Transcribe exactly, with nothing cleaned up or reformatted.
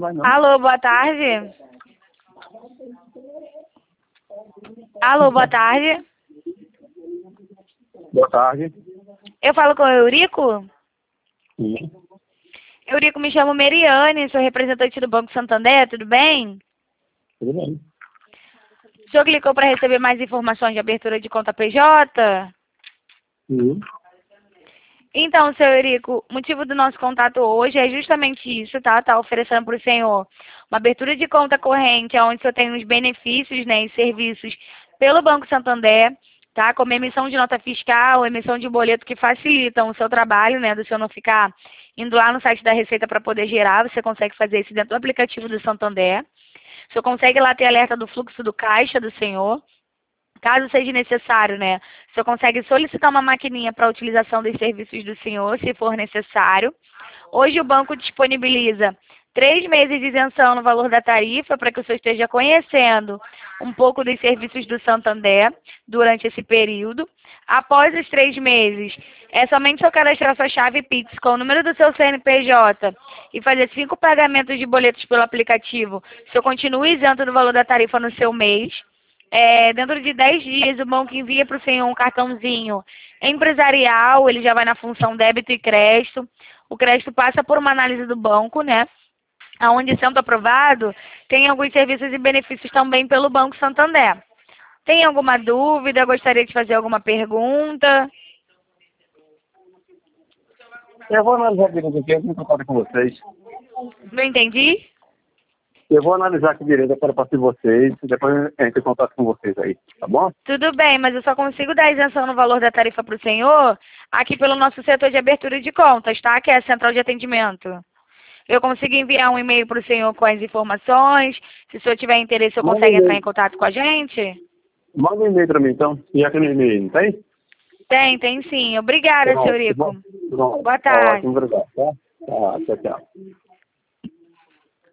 vai não. Alô, boa tarde. Alô, boa tarde. Boa tarde. Eu falo com o Eurico? Sim. Eurico, me chamo Meriane, sou representante do Banco Santander, tudo bem? Tudo bem. O senhor clicou para receber mais informações de abertura de conta P J? Sim. Então, seu Eurico, o motivo do nosso contato hoje é justamente isso, tá? Tá oferecendo para o senhor uma abertura de conta corrente, onde o senhor tem os benefícios, né, e serviços pelo Banco Santander, tá? Como emissão de nota fiscal, emissão de boleto que facilitam o seu trabalho, né, do senhor não ficar indo lá no site da Receita para poder gerar, você consegue fazer isso dentro do aplicativo do Santander. O senhor consegue lá ter alerta do fluxo do caixa do senhor. Caso seja necessário, né? O senhor consegue solicitar uma maquininha para a utilização dos serviços do senhor, se for necessário. Hoje o banco disponibiliza três meses de isenção no valor da tarifa para que o senhor esteja conhecendo um pouco dos serviços do Santander durante esse período. Após os três meses, é somente só cadastrar sua chave Pix com o número do seu C N P J e fazer cinco pagamentos de boletos pelo aplicativo. O senhor continua isento do valor da tarifa no seu mês. É, dentro de dez dias, o banco envia para o senhor um cartãozinho empresarial, ele já vai na função débito e crédito. O crédito passa por uma análise do banco, né? Onde, sendo aprovado, tem alguns serviços e benefícios também pelo Banco Santander. Tem alguma dúvida? Gostaria de fazer alguma pergunta? Eu vou analisar direito aqui, eu vou contar com vocês. Não entendi? Eu vou analisar aqui direito para passar vocês, depois a gente contato com vocês aí, tá bom? Tudo bem, mas eu só consigo dar isenção no valor da tarifa para o senhor aqui pelo nosso setor de abertura de contas, tá? Que é a central de atendimento. Eu consigo enviar um e-mail para o senhor com as informações. Se o senhor tiver interesse, eu Manda um consegue entrar e-mail. em contato com a gente? Manda um e-mail para mim então, e aqui no e-mail, não tem? Tem, tem sim. Obrigada, senhor Pronto, Rico. pronto. Boa tarde. Ótimo, obrigado, tá? Tá, tchau, tchau.